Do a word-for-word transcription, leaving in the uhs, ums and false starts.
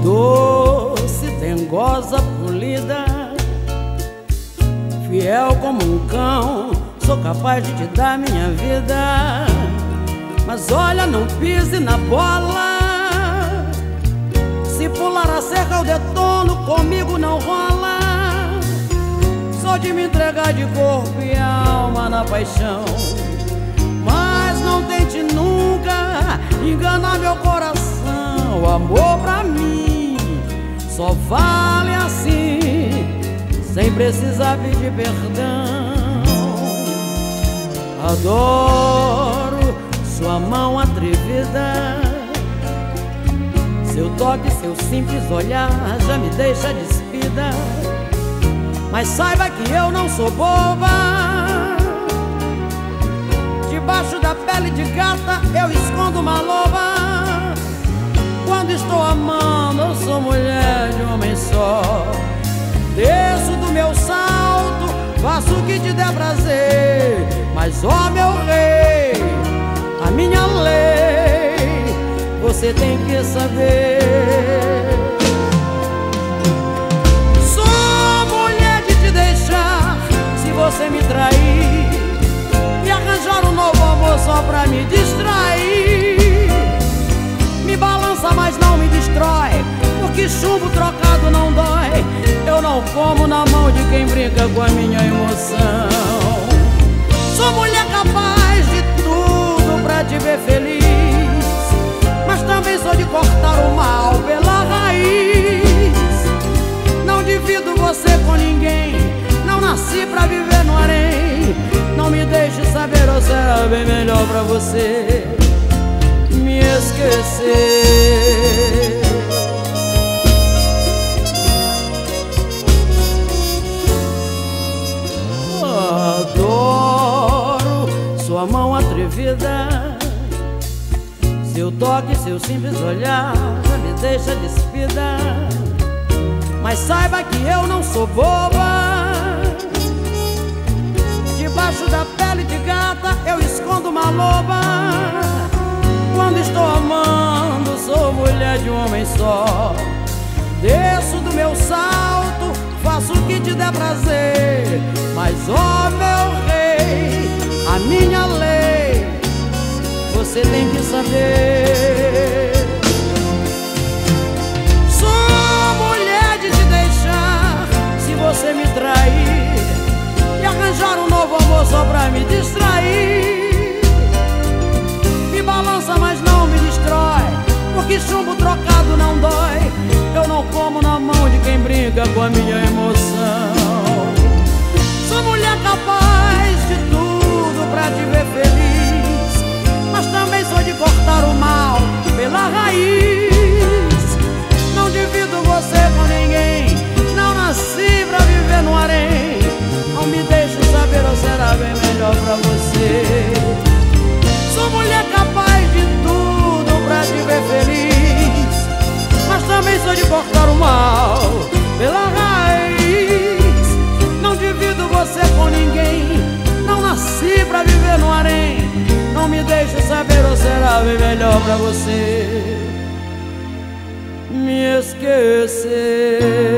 doce, dengosa, polida, fiel como um cão, sou capaz de te dar minha vida. Mas olha, não pise na bola, se pular a cerca eu detono, comigo não rola. Sou de me entregar de corpo e alma na paixão, mas não tente nunca enganar meu coração. O amor pra mim só vale assim, sem precisar pedir perdão. Adoro sua mão atrevida, seu toque, seu simples olhar já me deixa despida. Mas saiba que eu não sou boba, debaixo da pele de gata eu escondo uma loba. Quando estou amando eu sou mulher de um homem só. Desço do meu salto, faço o que te der prazer. Mas ó meu rei, a minha lei você tem que saber. Sou mulher de te deixar se você me trair, e arranjar um novo amor só pra me distrair. Me balança, mas não me destrói, porque chumbo trocado não dói. Eu não como na mão de quem brinca com a minha emoção. Sou mulher capaz de tudo pra te ver feliz, mas também sou de cortar o mal pela raiz. Não divido você com ninguém, não nasci pra viver no harém. Não me deixe saber, ou será bem melhor pra você me esquecer. Adoro sua mão atrevida, seu toque, seu simples olhar já me deixa despida. Mas saiba que eu não sou boba, debaixo da pele de gata eu escondo uma loba. Quando estou amando sou mulher de um homem só. Desço do meu salto, faço o que te der prazer. Mas ó meu rei, a minha lei você tem que saber. Sou mulher de te deixar se você me trair, e arranjar um novo amor só pra me distrair. Me balança, mas não me destrói, porque chumbo trocado não dói. Eu não como na mão de quem brinca com a minha emoção. Sou mulher capaz de tudo pra te ver feliz, mas também sou de cortar o mal pela raiz. Não divido você com ninguém, não nasci pra viver no harém. Não me deixe saber, ou será bem melhor pra você. Sou mulher capaz de tudo pra te ver feliz, mas também sou de cortar o mal pela raiz. Não divido você com ninguém, não nasci pra viver no harém. Não me deixe saber, ou será bem melhor pra você me esquecer.